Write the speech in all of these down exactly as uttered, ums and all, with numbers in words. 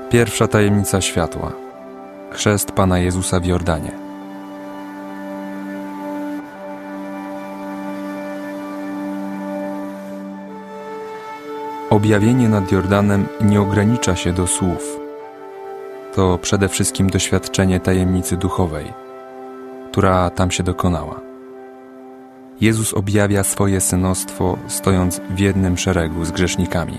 Pierwsza tajemnica światła. Chrzest Pana Jezusa w Jordanie. Objawienie nad Jordanem nie ogranicza się do słów. To przede wszystkim doświadczenie tajemnicy duchowej, która tam się dokonała. Jezus objawia swoje synostwo, stojąc w jednym szeregu z grzesznikami.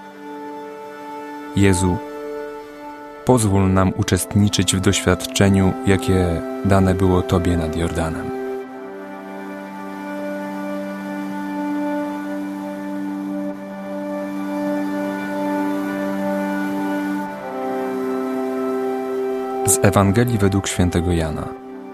Jezu, pozwól nam uczestniczyć w doświadczeniu, jakie dane było Tobie nad Jordanem. Z Ewangelii według świętego Jana.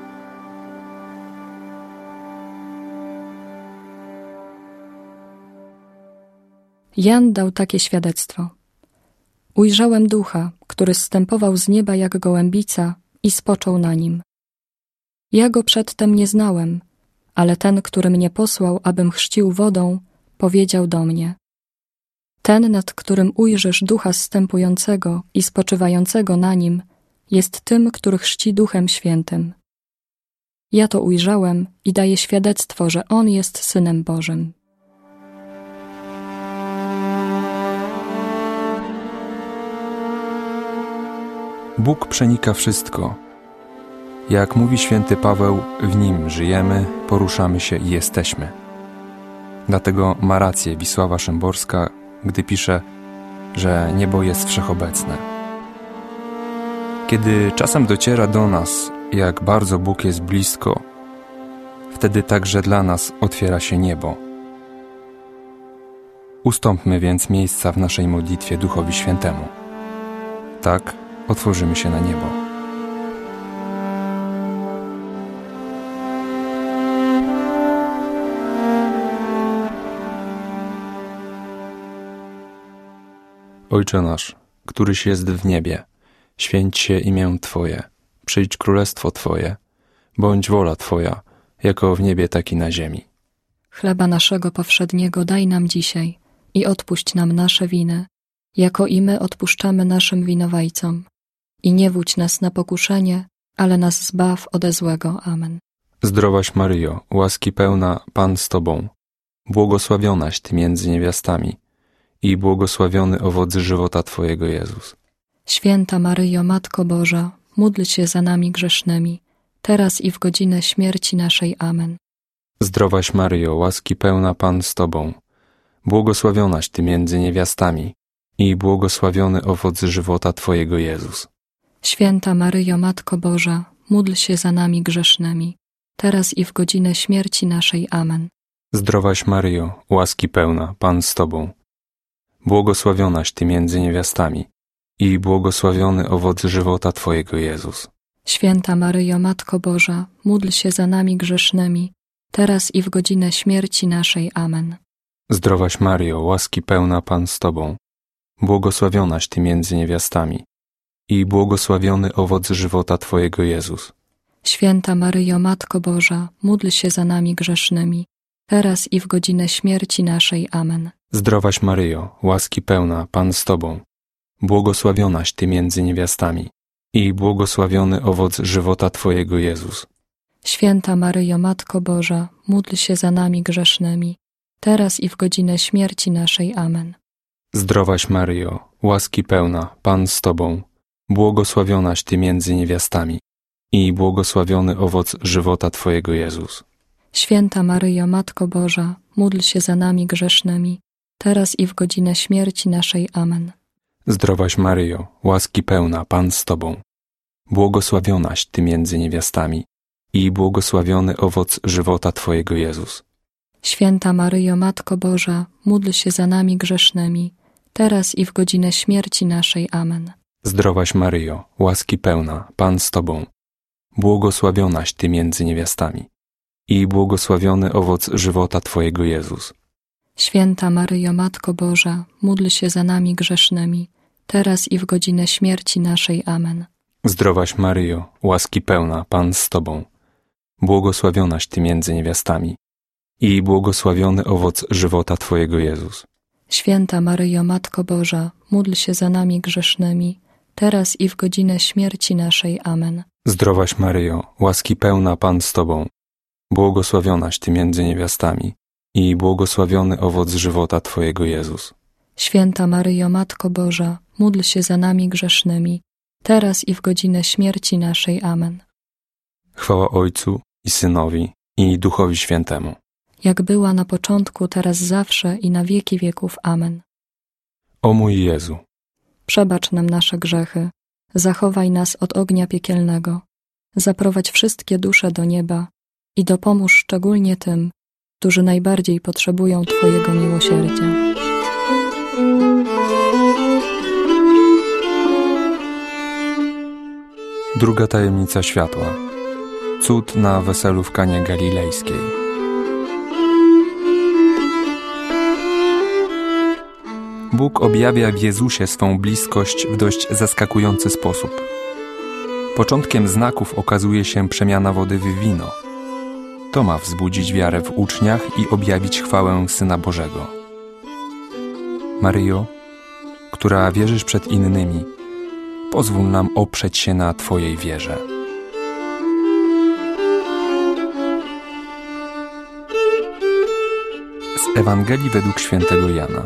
Jan dał takie świadectwo. Ujrzałem Ducha, który zstępował z nieba jak gołębica i spoczął na nim. Ja go przedtem nie znałem, ale ten, który mnie posłał, abym chrzcił wodą, powiedział do mnie: ten, nad którym ujrzysz Ducha zstępującego i spoczywającego na nim, jest tym, który chrzci Duchem Świętym. Ja to ujrzałem i daję świadectwo, że On jest Synem Bożym. Bóg przenika wszystko. Jak mówi święty Paweł, w Nim żyjemy, poruszamy się i jesteśmy. Dlatego ma rację Wisława Szymborska, gdy pisze, że niebo jest wszechobecne. Kiedy czasem dociera do nas, jak bardzo Bóg jest blisko, wtedy także dla nas otwiera się niebo. Ustąpmy więc miejsca w naszej modlitwie Duchowi Świętemu. Tak otworzymy się na niebo. Ojcze nasz, któryś jest w niebie, święć się imię Twoje, przyjdź królestwo Twoje, bądź wola Twoja, jako w niebie, tak i na ziemi. Chleba naszego powszedniego daj nam dzisiaj i odpuść nam nasze winy, jako i my odpuszczamy naszym winowajcom. I nie wódź nas na pokuszenie, ale nas zbaw ode złego. Amen. Zdrowaś Maryjo, łaski pełna, Pan z Tobą, błogosławionaś Ty między niewiastami i błogosławiony owoc żywota Twojego Jezus. Święta Maryjo, Matko Boża, módl się za nami grzesznymi, teraz i w godzinę śmierci naszej. Amen. Zdrowaś Maryjo, łaski pełna, Pan z Tobą, błogosławionaś Ty między niewiastami i błogosławiony owoc żywota Twojego Jezus. Święta Maryjo, Matko Boża, módl się za nami grzesznymi, teraz i w godzinę śmierci naszej. Amen. Zdrowaś Maryjo, łaski pełna, Pan z Tobą, błogosławionaś Ty między niewiastami i błogosławiony owoc żywota Twojego Jezus. Święta Maryjo, Matko Boża, módl się za nami grzesznymi, teraz i w godzinę śmierci naszej. Amen. Zdrowaś Maryjo, łaski pełna, Pan z Tobą, błogosławionaś Ty między niewiastami i błogosławiony owoc żywota Twojego Jezus. Święta Maryjo, Matko Boża, módl się za nami grzesznymi, teraz i w godzinę śmierci naszej. Amen. Zdrowaś Maryjo, łaski pełna, Pan z Tobą, błogosławionaś Ty między niewiastami i błogosławiony owoc żywota Twojego Jezus. Święta Maryjo, Matko Boża, módl się za nami grzesznymi, teraz i w godzinę śmierci naszej. Amen. Zdrowaś Maryjo, łaski pełna, Pan z Tobą, błogosławionaś Ty między niewiastami i błogosławiony owoc żywota Twojego Jezus. Święta Maryjo, Matko Boża, módl się za nami grzesznymi, teraz i w godzinę śmierci naszej. Amen. Zdrowaś Maryjo, łaski pełna, Pan z Tobą, błogosławionaś Ty między niewiastami i błogosławiony owoc żywota Twojego Jezus. Święta Maryjo, Matko Boża, módl się za nami grzesznymi, teraz i w godzinę śmierci naszej. Amen. Zdrowaś Maryjo, łaski pełna, Pan z Tobą, błogosławionaś Ty między niewiastami i błogosławiony owoc żywota Twojego Jezus. Święta Maryjo, Matko Boża, módl się za nami grzesznymi, teraz i w godzinę śmierci naszej. Amen. Zdrowaś Maryjo, łaski pełna, Pan z Tobą, błogosławionaś Ty między niewiastami i błogosławiony owoc żywota Twojego Jezus. Święta Maryjo, Matko Boża, módl się za nami grzesznymi, teraz i w godzinę śmierci naszej. Amen. Zdrowaś Maryjo, łaski pełna Pan z Tobą, błogosławionaś Ty między niewiastami i błogosławiony owoc żywota Twojego Jezus. Święta Maryjo, Matko Boża, módl się za nami grzesznymi, teraz i w godzinę śmierci naszej. Amen. Chwała Ojcu i Synowi i Duchowi Świętemu. Jak była na początku, teraz zawsze i na wieki wieków. Amen. O mój Jezu, przebacz nam nasze grzechy, zachowaj nas od ognia piekielnego, zaprowadź wszystkie dusze do nieba i dopomóż szczególnie tym, którzy najbardziej potrzebują Twojego miłosierdzia. druga tajemnica światła. Cud na weselu w Kanie Galilejskiej. Bóg objawia w Jezusie swą bliskość w dość zaskakujący sposób. Początkiem znaków okazuje się przemiana wody w wino. To ma wzbudzić wiarę w uczniach i objawić chwałę Syna Bożego. Maryjo, która wierzysz przed innymi, pozwól nam oprzeć się na Twojej wierze. Z Ewangelii według świętego Jana.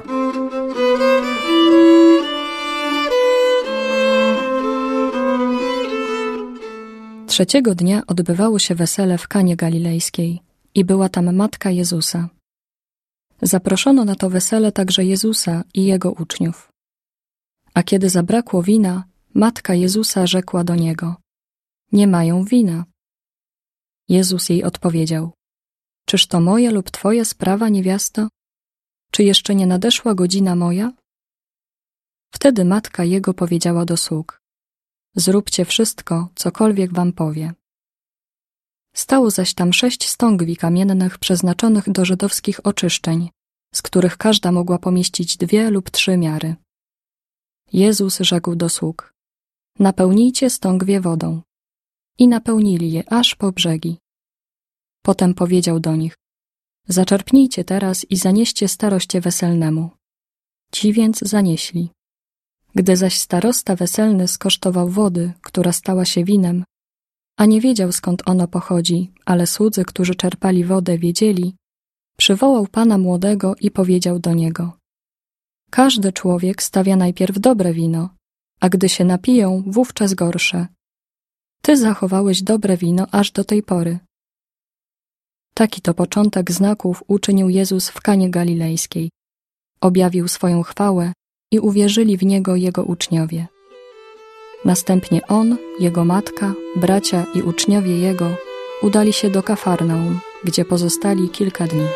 Trzeciego dnia odbywało się wesele w Kanie Galilejskiej i była tam matka Jezusa. Zaproszono na to wesele także Jezusa i Jego uczniów. A kiedy zabrakło wina, matka Jezusa rzekła do Niego: nie mają wina. Jezus jej odpowiedział: czyż to moja lub Twoja sprawa, niewiasto? Czy jeszcze nie nadeszła godzina moja? Wtedy matka Jego powiedziała do sług: zróbcie wszystko, cokolwiek wam powie. Stało zaś tam sześć stągwi kamiennych przeznaczonych do żydowskich oczyszczeń, z których każda mogła pomieścić dwie lub trzy miary. Jezus rzekł do sług: napełnijcie stągwie wodą. I napełnili je aż po brzegi. Potem powiedział do nich: zaczerpnijcie teraz i zanieście staroście weselnemu. Ci więc zanieśli. Gdy zaś starosta weselny skosztował wody, która stała się winem, a nie wiedział, skąd ono pochodzi, ale słudzy, którzy czerpali wodę, wiedzieli, przywołał pana młodego i powiedział do niego: każdy człowiek stawia najpierw dobre wino, a gdy się napiją, wówczas gorsze. Ty zachowałeś dobre wino aż do tej pory. Taki to początek znaków uczynił Jezus w Kanie Galilejskiej. Objawił swoją chwałę i uwierzyli w Niego Jego uczniowie. Następnie On, Jego matka, bracia i uczniowie Jego udali się do Kafarnaum, gdzie pozostali kilka dni.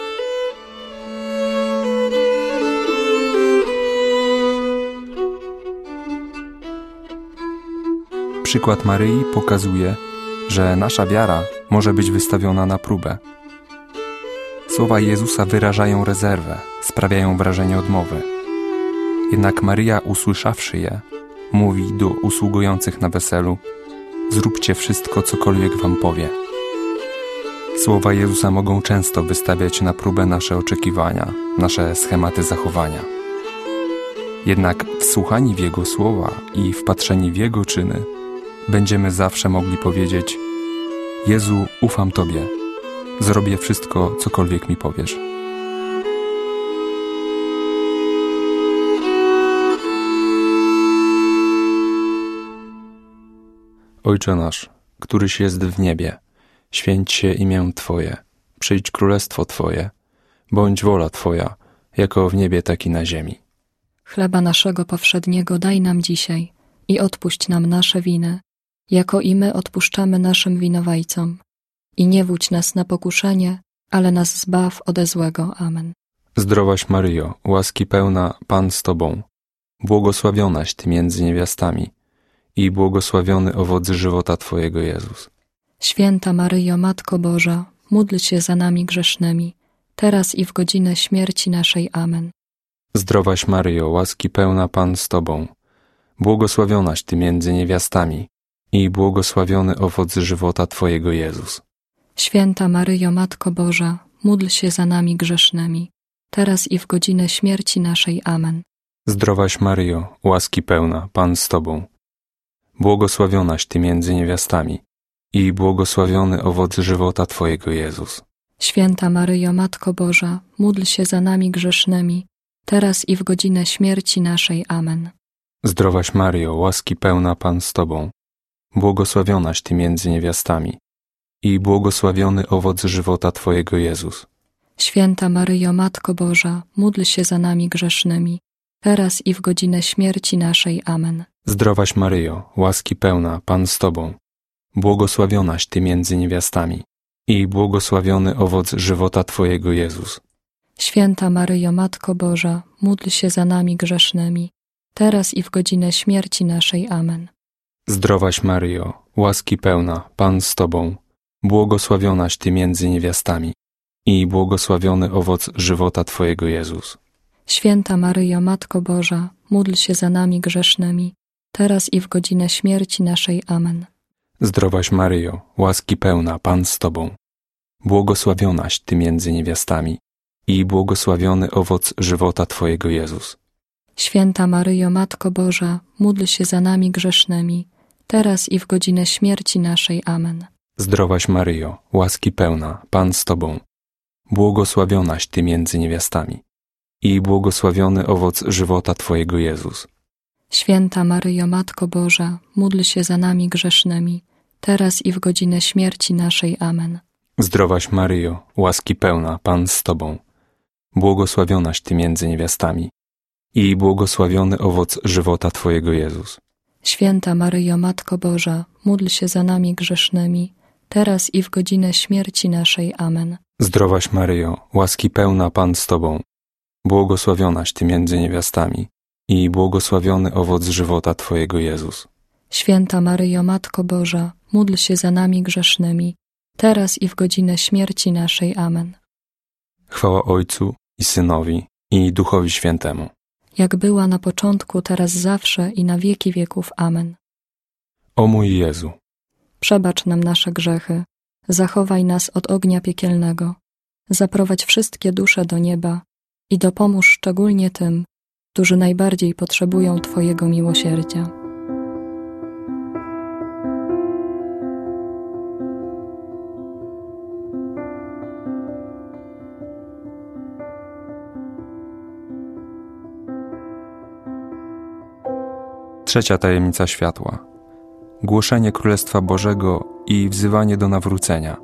Przykład Maryi pokazuje, że nasza wiara może być wystawiona na próbę. Słowa Jezusa wyrażają rezerwę, sprawiają wrażenie odmowy. Jednak Maryja, usłyszawszy je, mówi do usługujących na weselu: zróbcie wszystko, cokolwiek wam powie. Słowa Jezusa mogą często wystawiać na próbę nasze oczekiwania, nasze schematy zachowania. Jednak wsłuchani w Jego słowa i wpatrzeni w Jego czyny, będziemy zawsze mogli powiedzieć: Jezu, ufam Tobie, zrobię wszystko, cokolwiek mi powiesz. Ojcze nasz, któryś jest w niebie, święć się imię Twoje, przyjdź królestwo Twoje, bądź wola Twoja, jako w niebie, tak i na ziemi. Chleba naszego powszedniego daj nam dzisiaj i odpuść nam nasze winy, jako i my odpuszczamy naszym winowajcom. I nie wódź nas na pokuszenie, ale nas zbaw ode złego. Amen. Zdrowaś Maryjo, łaski pełna, Pan z Tobą, błogosławionaś Ty między niewiastami i błogosławiony owoc żywota Twojego Jezus. Święta Maryjo, Matko Boża, módl się za nami grzesznymi, teraz i w godzinę śmierci naszej. Amen. Zdrowaś Maryjo, łaski pełna, Pan z Tobą, błogosławionaś Ty między niewiastami i błogosławiony owoc żywota Twojego Jezus. Święta Maryjo, Matko Boża, módl się za nami grzesznymi, teraz i w godzinę śmierci naszej. Amen. Zdrowaś Maryjo, łaski pełna, Pan z Tobą. Błogosławionaś Ty między niewiastami i błogosławiony owoc żywota Twojego Jezus. Święta Maryjo, Matko Boża, módl się za nami grzesznymi, teraz i w godzinę śmierci naszej. Amen. Zdrowaś Maryjo, łaski pełna, Pan z Tobą. Błogosławionaś Ty między niewiastami i błogosławiony owoc żywota Twojego Jezus. Święta Maryjo, Matko Boża, módl się za nami grzesznymi, teraz i w godzinę śmierci naszej. Amen. Zdrowaś Maryjo, łaski pełna, Pan z Tobą. Błogosławionaś Ty między niewiastami i błogosławiony owoc żywota Twojego Jezus. Święta Maryjo, Matko Boża, módl się za nami grzesznymi, teraz i w godzinę śmierci naszej. Amen. Zdrowaś Maryjo, łaski pełna, Pan z Tobą. Błogosławionaś Ty między niewiastami i błogosławiony owoc żywota Twojego Jezus. Święta Maryjo, Matko Boża, módl się za nami grzesznymi, teraz i w godzinę śmierci naszej. Amen. Zdrowaś Maryjo, łaski pełna, Pan z Tobą. Błogosławionaś Ty między niewiastami i błogosławiony owoc żywota Twojego Jezus. Święta Maryjo, Matko Boża, módl się za nami grzesznymi, teraz i w godzinę śmierci naszej. Amen. Zdrowaś Maryjo, łaski pełna, Pan z Tobą. Błogosławionaś Ty między niewiastami i błogosławiony owoc żywota Twojego Jezus. Święta Maryjo, Matko Boża, módl się za nami grzesznymi, teraz i w godzinę śmierci naszej. Amen. Zdrowaś Maryjo, łaski pełna, Pan z Tobą. Błogosławionaś Ty między niewiastami i błogosławiony owoc żywota Twojego Jezus. Święta Maryjo, Matko Boża, módl się za nami grzesznymi, teraz i w godzinę śmierci naszej. Amen. Zdrowaś Maryjo, łaski pełna, Pan z Tobą. Błogosławionaś Ty między niewiastami i błogosławiony owoc żywota Twojego Jezus. Święta Maryjo, Matko Boża, módl się za nami grzesznymi, teraz i w godzinę śmierci naszej. Amen. Chwała Ojcu i Synowi i Duchowi Świętemu. Jak była na początku, teraz zawsze i na wieki wieków. Amen. O mój Jezu, przebacz nam nasze grzechy, zachowaj nas od ognia piekielnego, zaprowadź wszystkie dusze do nieba i dopomóż szczególnie tym, którzy najbardziej potrzebują Twojego miłosierdzia. Trzecia tajemnica światła. Głoszenie Królestwa Bożego i wzywanie do nawrócenia.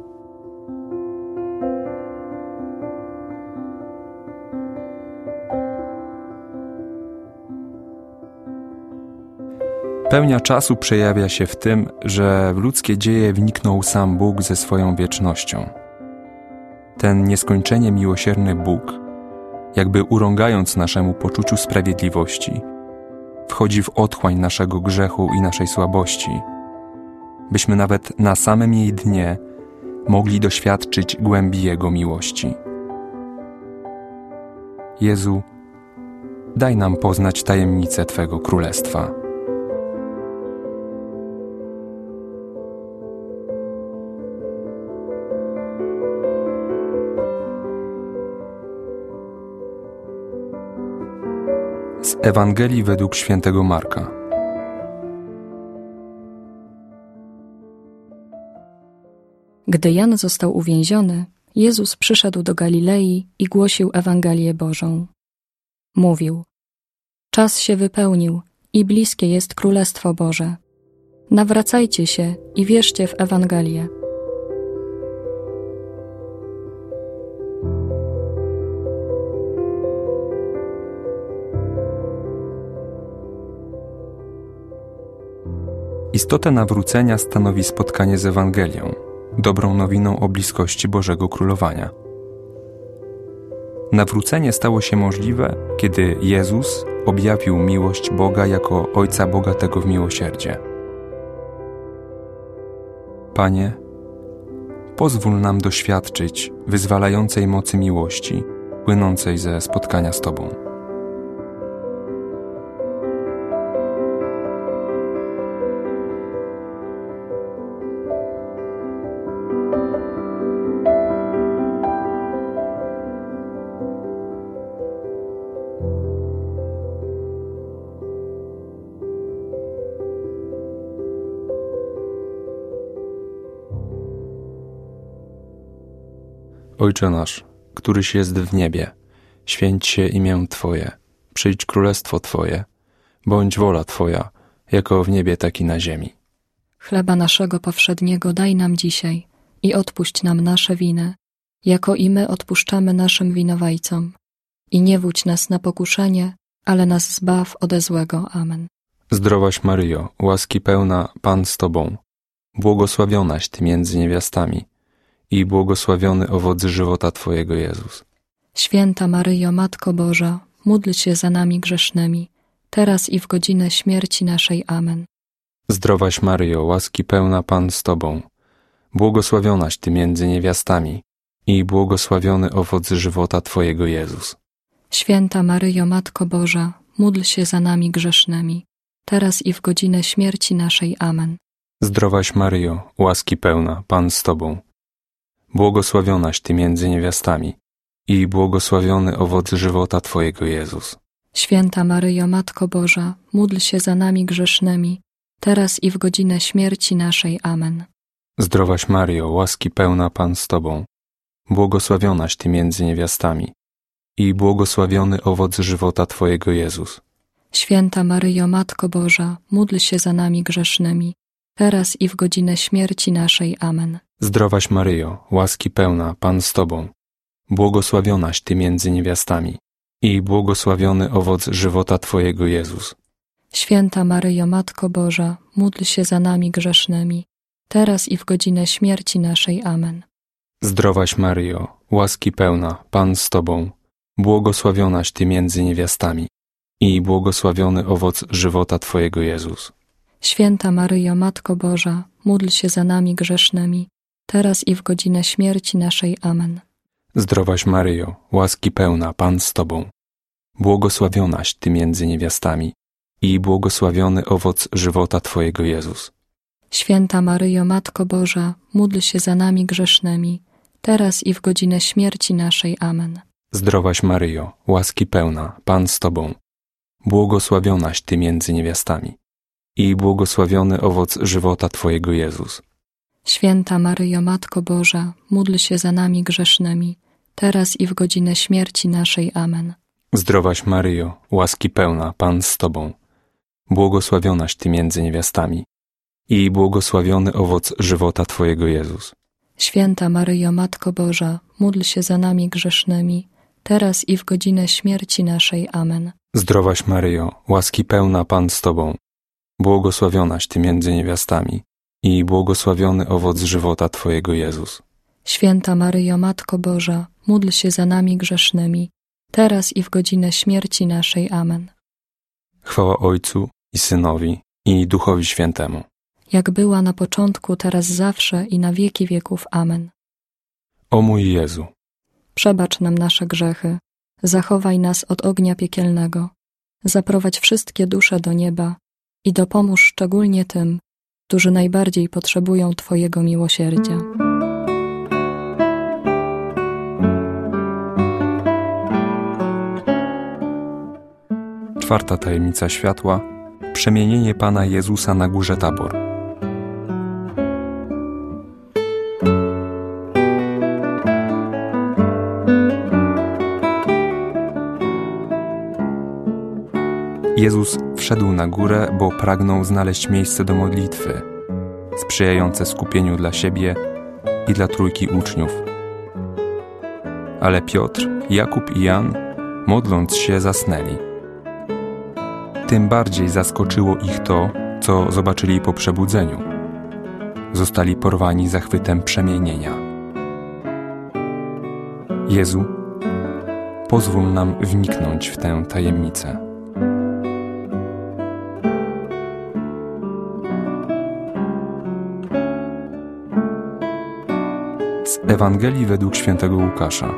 Pełnia czasu przejawia się w tym, że w ludzkie dzieje wniknął sam Bóg ze swoją wiecznością. Ten nieskończenie miłosierny Bóg, jakby urągając naszemu poczuciu sprawiedliwości, wchodzi w otchłań naszego grzechu i naszej słabości, byśmy nawet na samym jej dnie mogli doświadczyć głębi Jego miłości. Jezu, daj nam poznać tajemnicę Twego Królestwa. Z Ewangelii według świętego Marka. Gdy Jan został uwięziony, Jezus przyszedł do Galilei i głosił Ewangelię Bożą. Mówił: czas się wypełnił i bliskie jest Królestwo Boże. Nawracajcie się i wierzcie w Ewangelię. Istotę nawrócenia stanowi spotkanie z Ewangelią, dobrą nowiną o bliskości Bożego Królowania. Nawrócenie stało się możliwe, kiedy Jezus objawił miłość Boga jako Ojca bogatego w miłosierdzie. Panie, pozwól nam doświadczyć wyzwalającej mocy miłości, płynącej ze spotkania z Tobą. Ojcze nasz, któryś jest w niebie, święć się imię Twoje, przyjdź królestwo Twoje, bądź wola Twoja, jako w niebie, tak i na ziemi. Chleba naszego powszedniego daj nam dzisiaj i odpuść nam nasze winy, jako i my odpuszczamy naszym winowajcom. I nie wódź nas na pokuszenie, ale nas zbaw ode złego. Amen. Zdrowaś Maryjo, łaski pełna, Pan z Tobą, błogosławionaś Ty między niewiastami i błogosławiony owoc żywota Twojego Jezus. Święta Maryjo, Matko Boża, módl się za nami grzesznymi, teraz i w godzinę śmierci naszej. Amen. Zdrowaś Maryjo, łaski pełna, Pan z Tobą, błogosławionaś Ty między niewiastami i błogosławiony owoc żywota Twojego Jezus. Święta Maryjo, Matko Boża, módl się za nami grzesznymi, teraz i w godzinę śmierci naszej. Amen. Zdrowaś Maryjo, łaski pełna, Pan z Tobą, błogosławionaś Ty między niewiastami i błogosławiony owoc żywota Twojego Jezus. Święta Maryjo, Matko Boża, módl się za nami grzesznymi, teraz i w godzinę śmierci naszej. Amen. Zdrowaś Maryjo, łaski pełna, Pan z Tobą, błogosławionaś Ty między niewiastami i błogosławiony owoc żywota Twojego Jezus. Święta Maryjo, Matko Boża, módl się za nami grzesznymi, teraz i w godzinę śmierci naszej. Amen. Zdrowaś Maryjo, łaski pełna, Pan z Tobą, błogosławionaś Ty między niewiastami i błogosławiony owoc żywota Twojego Jezus. Święta Maryjo, Matko Boża, módl się za nami grzesznymi, teraz i w godzinę śmierci naszej. Amen. Zdrowaś Maryjo, łaski pełna, Pan z Tobą, błogosławionaś Ty między niewiastami i błogosławiony owoc żywota Twojego Jezus. Święta Maryjo, Matko Boża, módl się za nami grzesznymi, teraz i w godzinę śmierci naszej. Amen. Zdrowaś Maryjo, łaski pełna, Pan z Tobą, błogosławionaś Ty między niewiastami i błogosławiony owoc żywota Twojego Jezus. Święta Maryjo, Matko Boża, módl się za nami grzesznymi, teraz i w godzinę śmierci naszej. Amen. Zdrowaś Maryjo, łaski pełna, Pan z Tobą, błogosławionaś Ty między niewiastami i błogosławiony owoc żywota Twojego Jezus. Święta Maryjo, Matko Boża, módl się za nami grzesznymi, teraz i w godzinę śmierci naszej. Amen. Zdrowaś Maryjo, łaski pełna, Pan z Tobą, błogosławionaś Ty między niewiastami i błogosławiony owoc żywota Twojego Jezus. Święta Maryjo, Matko Boża, módl się za nami grzesznymi, teraz i w godzinę śmierci naszej. Amen. Zdrowaś Maryjo, łaski pełna, Pan z Tobą, błogosławionaś Ty między niewiastami i błogosławiony owoc żywota Twojego Jezus. Święta Maryjo, Matko Boża, módl się za nami grzesznymi, teraz i w godzinę śmierci naszej. Amen. Chwała Ojcu i Synowi i Duchowi Świętemu. Jak była na początku, teraz zawsze i na wieki wieków. Amen. O mój Jezu, przebacz nam nasze grzechy, zachowaj nas od ognia piekielnego, zaprowadź wszystkie dusze do nieba i dopomóż szczególnie tym, którzy najbardziej potrzebują Twojego miłosierdzia. Czwarta tajemnica światła – przemienienie Pana Jezusa na górze Tabor. Jezus wszedł na górę, bo pragnął znaleźć miejsce do modlitwy, sprzyjające skupieniu dla siebie i dla trójki uczniów. Ale Piotr, Jakub i Jan, modląc się, zasnęli. Tym bardziej zaskoczyło ich to, co zobaczyli po przebudzeniu. Zostali porwani zachwytem przemienienia. Jezu, pozwól nam wniknąć w tę tajemnicę. Z Ewangelii według świętego Łukasza.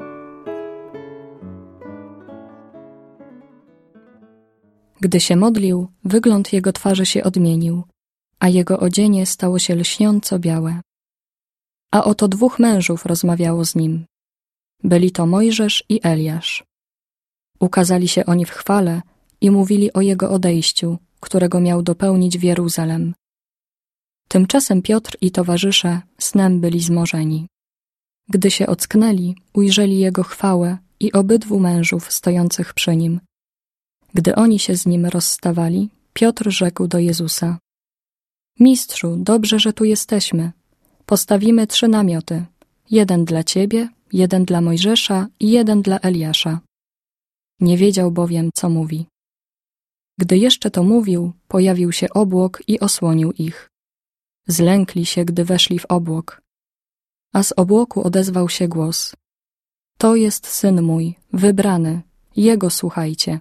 Gdy się modlił, wygląd jego twarzy się odmienił, a jego odzienie stało się lśniąco białe. A oto dwóch mężów rozmawiało z nim. Byli to Mojżesz i Eliasz. Ukazali się oni w chwale i mówili o jego odejściu, którego miał dopełnić w Jeruzalem. Tymczasem Piotr i towarzysze snem byli zmorzeni. Gdy się ocknęli, ujrzeli jego chwałę i obydwu mężów stojących przy nim. Gdy oni się z nim rozstawali, Piotr rzekł do Jezusa: Mistrzu, dobrze, że tu jesteśmy. Postawimy trzy namioty. Jeden dla ciebie, jeden dla Mojżesza i jeden dla Eliasza. Nie wiedział bowiem, co mówi. Gdy jeszcze to mówił, pojawił się obłok i osłonił ich. Zlękli się, gdy weszli w obłok. A z obłoku odezwał się głos: To jest Syn mój, wybrany, Jego słuchajcie.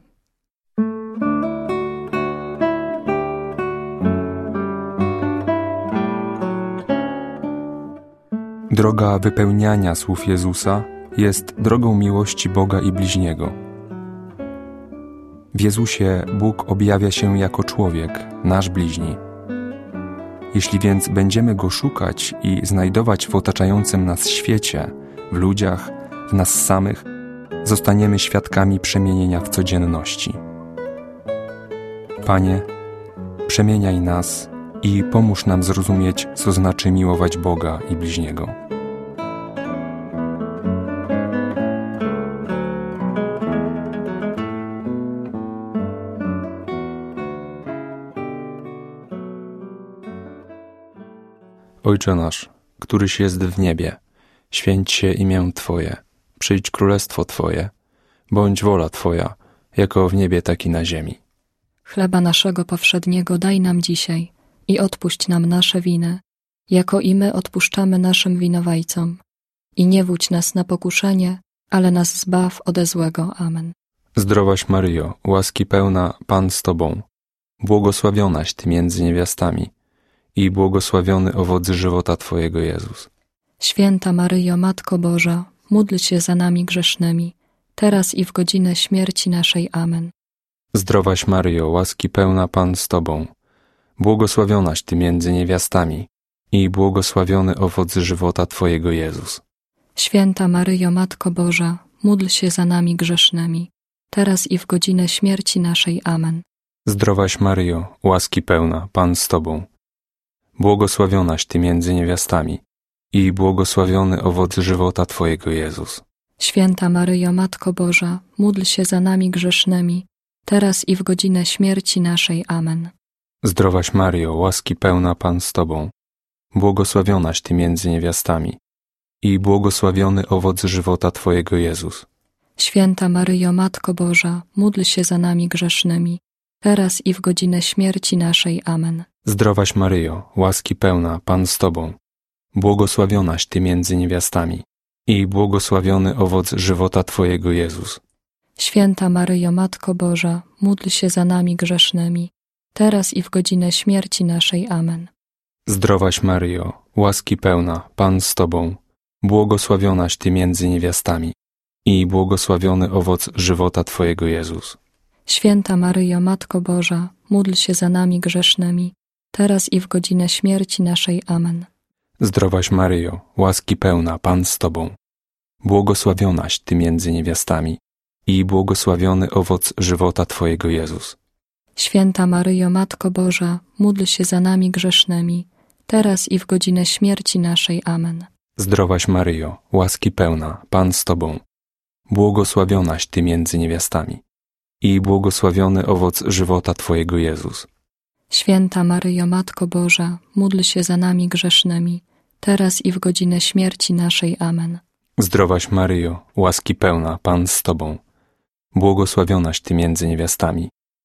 Droga wypełniania słów Jezusa jest drogą miłości Boga i bliźniego. W Jezusie Bóg objawia się jako człowiek, nasz bliźni. Jeśli więc będziemy Go szukać i znajdować w otaczającym nas świecie, w ludziach, w nas samych, zostaniemy świadkami przemienienia w codzienności. Panie, przemieniaj nas i pomóż nam zrozumieć, co znaczy miłować Boga i bliźniego. Ojcze nasz, któryś jest w niebie, święć się imię Twoje, przyjdź królestwo Twoje, bądź wola Twoja, jako w niebie, tak i na ziemi. Chleba naszego powszedniego daj nam dzisiaj i odpuść nam nasze winy, jako i my odpuszczamy naszym winowajcom. I nie wódź nas na pokuszenie, ale nas zbaw ode złego. Amen. Zdrowaś Maryjo, łaski pełna, Pan z Tobą, błogosławionaś Ty między niewiastami i błogosławiony owoc żywota Twojego Jezus. Święta Maryjo, Matko Boża, módl się za nami grzesznymi, teraz i w godzinę śmierci naszej. Amen. Zdrowaś Maryjo, łaski pełna, Pan z Tobą, błogosławionaś Ty między niewiastami i błogosławiony owoc żywota Twojego Jezus. Święta Maryjo, Matko Boża, módl się za nami grzesznymi, teraz i w godzinę śmierci naszej. Amen. Zdrowaś Maryjo, łaski pełna, Pan z Tobą, błogosławionaś Ty między niewiastami i błogosławiony owoc żywota Twojego Jezus. Święta Maryjo, Matko Boża, módl się za nami grzesznymi, teraz i w godzinę śmierci naszej. Amen. Zdrowaś Maryjo, łaski pełna, Pan z Tobą, błogosławionaś Ty między niewiastami i błogosławiony owoc żywota Twojego Jezus. Święta Maryjo, Matko Boża, módl się za nami grzesznymi, teraz i w godzinę śmierci naszej. Amen. Zdrowaś Maryjo, łaski pełna, Pan z Tobą, błogosławionaś Ty między niewiastami i błogosławiony owoc żywota Twojego Jezus. Święta Maryjo, Matko Boża, módl się za nami grzesznymi, teraz i w godzinę śmierci naszej. Amen. Zdrowaś Maryjo, łaski pełna, Pan z Tobą, błogosławionaś Ty między niewiastami i błogosławiony owoc żywota Twojego Jezus. Święta Maryjo, Matko Boża, módl się za nami grzesznymi, teraz i w godzinę śmierci naszej. Amen. Zdrowaś Maryjo, łaski pełna, Pan z Tobą, błogosławionaś Ty między niewiastami i błogosławiony owoc żywota Twojego Jezus. Święta Maryjo, Matko Boża, módl się za nami grzesznymi, teraz i w godzinę śmierci naszej. Amen. Zdrowaś Maryjo, łaski pełna, Pan z Tobą, błogosławionaś Ty między niewiastami i błogosławiony owoc żywota Twojego Jezus. Święta Maryjo, Matko Boża, módl się za nami grzesznymi, teraz i w godzinę śmierci naszej. Amen. Zdrowaś Maryjo, łaski pełna, Pan z Tobą, błogosławionaś Ty między niewiastami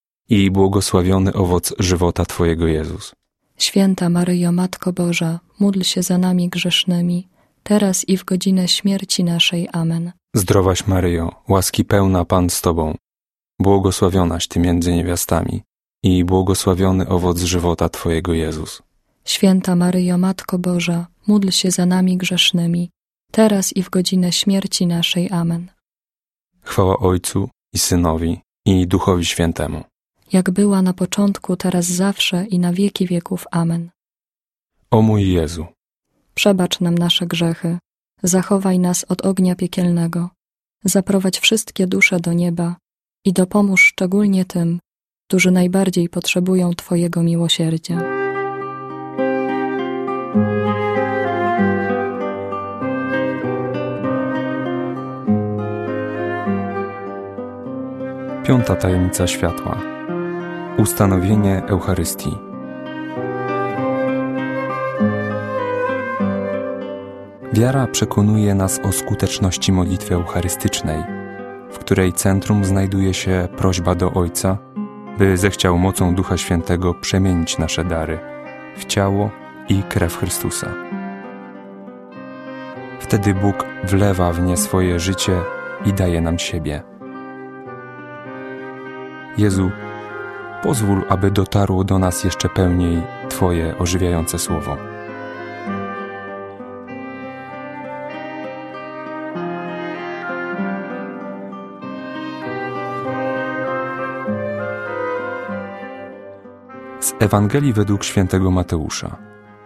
i błogosławiony owoc żywota Twojego Jezus. Święta Maryjo, Matko Boża, módl się za nami grzesznymi, teraz i w godzinę śmierci naszej. Amen. Zdrowaś Maryjo, łaski pełna, Pan z Tobą, błogosławionaś Ty między niewiastami i błogosławiony owoc żywota Twojego Jezus. Święta Maryjo, Matko Boża, módl się za nami grzesznymi, teraz i w godzinę śmierci naszej. Amen. Chwała Ojcu i Synowi i Duchowi Świętemu. Jak była na początku, teraz zawsze i na wieki wieków. Amen. O mój Jezu, przebacz nam nasze grzechy, zachowaj nas od ognia piekielnego, zaprowadź wszystkie dusze do nieba i dopomóż szczególnie tym, którzy najbardziej potrzebują Twojego miłosierdzia. Piąta tajemnica światła. Ustanowienie Eucharystii. Wiara przekonuje nas o skuteczności modlitwy eucharystycznej, w której centrum znajduje się prośba do Ojca, by zechciał mocą Ducha Świętego przemienić nasze dary w ciało i krew Chrystusa. Wtedy Bóg wlewa w nie swoje życie i daje nam siebie. Jezu, pozwól, aby dotarło do nas jeszcze pełniej Twoje ożywiające słowo. Z Ewangelii według świętego Mateusza.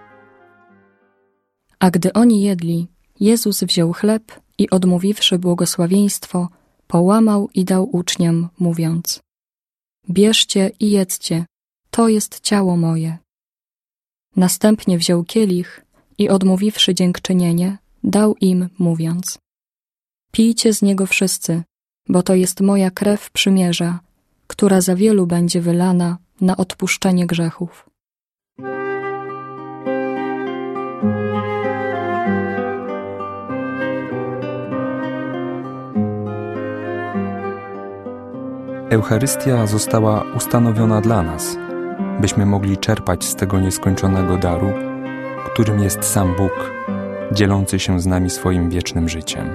A gdy oni jedli, Jezus wziął chleb i odmówiwszy błogosławieństwo, połamał i dał uczniom, mówiąc: Bierzcie i jedzcie, to jest ciało moje. Następnie wziął kielich i odmówiwszy dziękczynienie, dał im, mówiąc: Pijcie z niego wszyscy, bo to jest moja krew przymierza, która za wielu będzie wylana na odpuszczenie grzechów. Eucharystia została ustanowiona dla nas, byśmy mogli czerpać z tego nieskończonego daru, którym jest sam Bóg, dzielący się z nami swoim wiecznym życiem.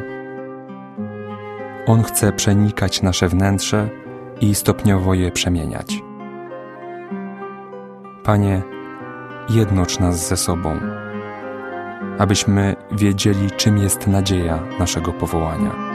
On chce przenikać nasze wnętrze i stopniowo je przemieniać. Panie, jednocz nas ze sobą, abyśmy wiedzieli, czym jest nadzieja naszego powołania.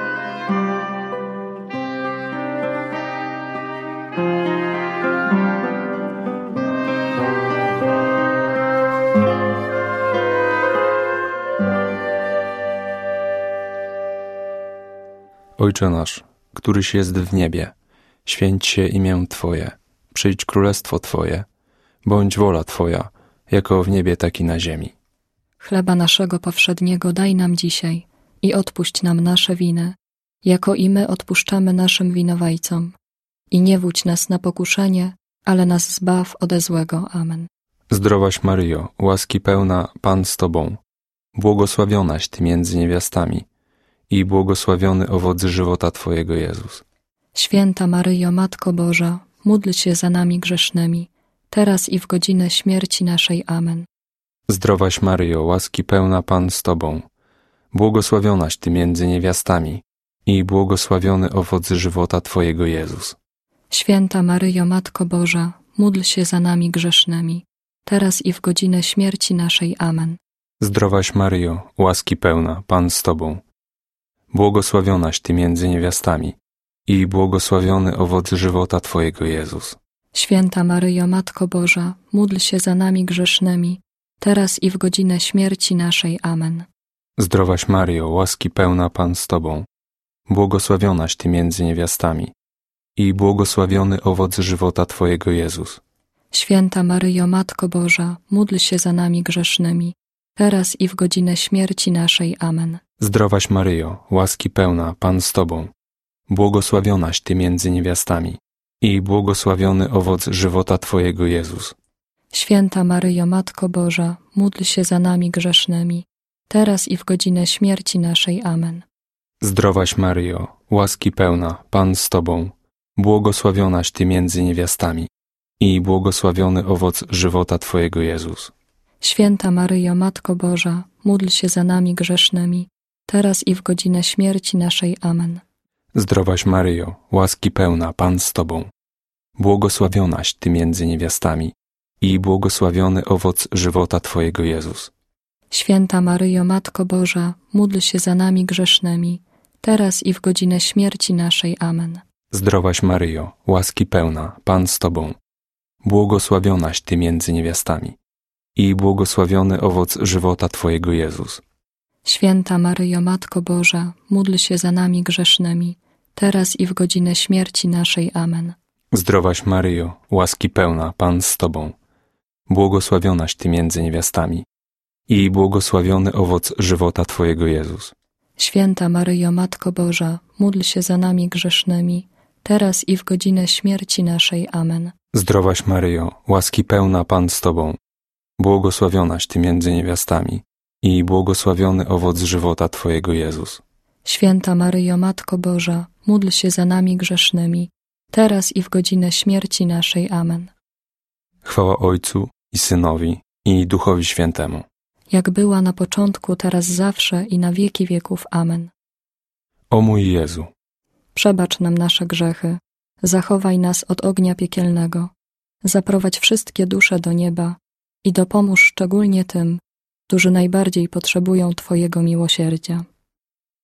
Ojcze nasz, któryś jest w niebie, święć się imię Twoje, przyjdź królestwo Twoje, bądź wola Twoja, jako w niebie, tak i na ziemi. Chleba naszego powszedniego daj nam dzisiaj i odpuść nam nasze winy, jako i my odpuszczamy naszym winowajcom. I nie wódź nas na pokuszenie, ale nas zbaw ode złego. Amen. Zdrowaś Maryjo, łaski pełna, Pan z Tobą, błogosławionaś Ty między niewiastami i błogosławiony owoc żywota Twojego, Jezus. Święta Maryjo, Matko Boża, módl się za nami grzesznymi, teraz i w godzinę śmierci naszej. Amen. Zdrowaś Maryjo, łaski pełna, Pan z Tobą, błogosławionaś Ty między niewiastami i błogosławiony owoc żywota Twojego, Jezus. Święta Maryjo, Matko Boża, módl się za nami grzesznymi, teraz i w godzinę śmierci naszej. Amen. Zdrowaś Maryjo, łaski pełna, Pan z Tobą, błogosławionaś Ty między niewiastami i błogosławiony owoc żywota Twojego, Jezus. Święta Maryjo, Matko Boża, módl się za nami grzesznymi, teraz i w godzinę śmierci naszej. Amen. Zdrowaś Maryjo, łaski pełna, Pan z Tobą, błogosławionaś Ty między niewiastami i błogosławiony owoc żywota Twojego, Jezus. Święta Maryjo, Matko Boża, módl się za nami grzesznymi, teraz i w godzinę śmierci naszej. Amen. Zdrowaś Maryjo, łaski pełna, Pan z Tobą, błogosławionaś Ty między niewiastami i błogosławiony owoc żywota Twojego, Jezus. Święta Maryjo, Matko Boża, módl się za nami grzesznymi, teraz i w godzinę śmierci naszej. Amen. Zdrowaś Maryjo, łaski pełna, Pan z Tobą, błogosławionaś Ty między niewiastami i błogosławiony owoc żywota Twojego, Jezus. Święta Maryjo, Matko Boża, módl się za nami grzesznymi, teraz i w godzinę śmierci naszej. Amen. Zdrowaś Maryjo, łaski pełna, Pan z Tobą, błogosławionaś Ty między niewiastami i błogosławiony owoc żywota Twojego, Jezus. Święta Maryjo, Matko Boża, módl się za nami grzesznymi, teraz i w godzinę śmierci naszej. Amen. Zdrowaś Maryjo, łaski pełna, Pan z Tobą, błogosławionaś Ty między niewiastami i błogosławiony owoc żywota Twojego, Jezus. Święta Maryjo, Matko Boża, módl się za nami grzesznymi, teraz i w godzinę śmierci naszej. Amen. Zdrowaś Maryjo, łaski pełna, Pan z Tobą, błogosławionaś Ty między niewiastami i błogosławiony owoc żywota Twojego, Jezus. Święta Maryjo, Matko Boża, módl się za nami grzesznymi, teraz i w godzinę śmierci naszej. Amen. Zdrowaś Maryjo, łaski pełna Pan z Tobą, błogosławionaś Ty między niewiastami i błogosławiony owoc żywota Twojego Jezus. Święta Maryjo, Matko Boża, módl się za nami grzesznymi, teraz i w godzinę śmierci naszej. Amen. Chwała Ojcu i Synowi i Duchowi Świętemu. Jak była na początku, teraz zawsze i na wieki wieków. Amen. O mój Jezu, Przebacz nam nasze grzechy, zachowaj nas od ognia piekielnego, zaprowadź wszystkie dusze do nieba i dopomóż szczególnie tym, którzy najbardziej potrzebują Twojego miłosierdzia.